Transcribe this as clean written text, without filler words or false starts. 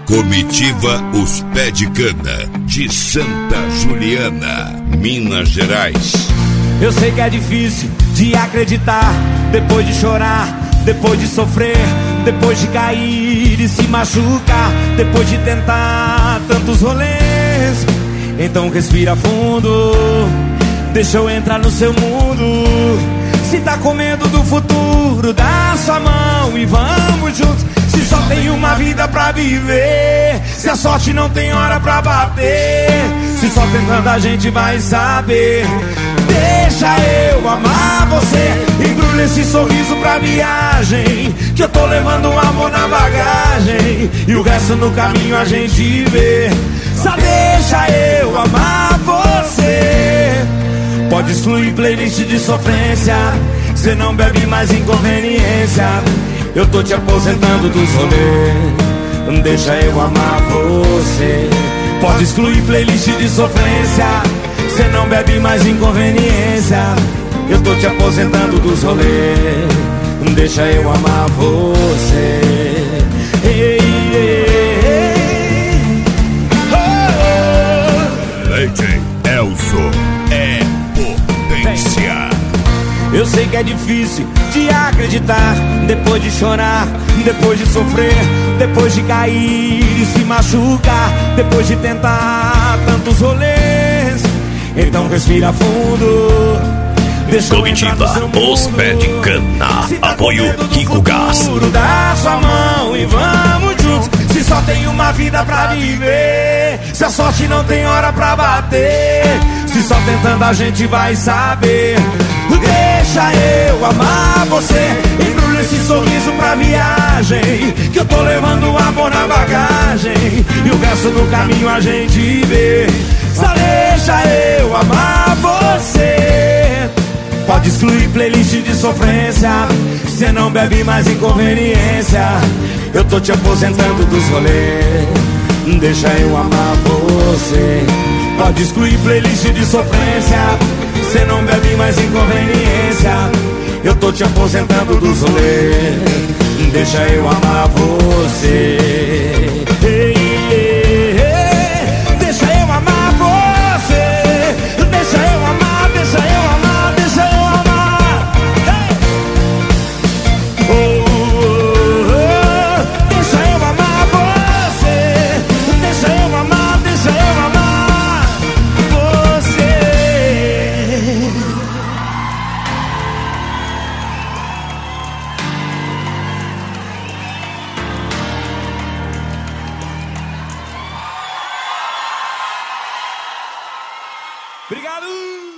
Comitiva Os Pé de Cana, de Santa Juliana, Minas Gerais. Eu sei que é difícil de acreditar, depois de chorar, depois de sofrer, depois de cair e se machucar, depois de tentar tantos rolês. Então respira fundo, deixa eu entrar no seu mundo. Se tá com medo do futuro, dá sua mão e vamos juntos. Se só tem uma vida pra viver, se a sorte não tem hora pra bater, se só tentando a gente vai saber. Deixa eu amar você, embrulha esse sorriso pra viagem, que eu tô levando um amor na bagagem, e o resto no caminho a gente vê. Só deixa eu amar você. Pode excluir playlist de sofrência, cê não bebe mais inconveniência. Eu tô te aposentando dos rolês, deixa eu amar você. Pode excluir playlist de sofrência, cê não bebe mais inconveniência. Eu tô te aposentando dos rolês, deixa eu amar você. Ei, ei, ei. Oh, oh. DJ Elzo é potência. Eu sei que é difícil de acreditar, depois de chorar, depois de sofrer, depois de cair e se machucar, depois de tentar tantos rolês. Então respira fundo, deixa eu entrar no seu mundo. Os Pé de Cana, apoio Kiko Gás. Dá sua mão e vamos juntos. Se só tem uma vida pra viver, se a sorte não tem hora pra bater, se só tentando a gente vai saber. Deixa eu amar você, embrulha esse sorriso pra viagem, que eu tô levando um amor na bagagem, e o resto no caminho a gente vê. Só deixa eu amar você. Pode excluir playlist de sofrência, cê não bebe mais inconveniência. Eu tô te aposentando dos rolês, deixa eu amar você. Pode excluir playlist de sofrência, cê não bebe mais inconveniência. Eu tô te aposentando dos rolês, deixa eu amar você. Ei, ei, ei. Deixa eu amar você. Deixa eu amar, deixa eu amar, deixa eu amar. Hey. Oh, oh, oh. Deixa eu amar você. Deixa eu amar, deixa eu amar você. Obrigado!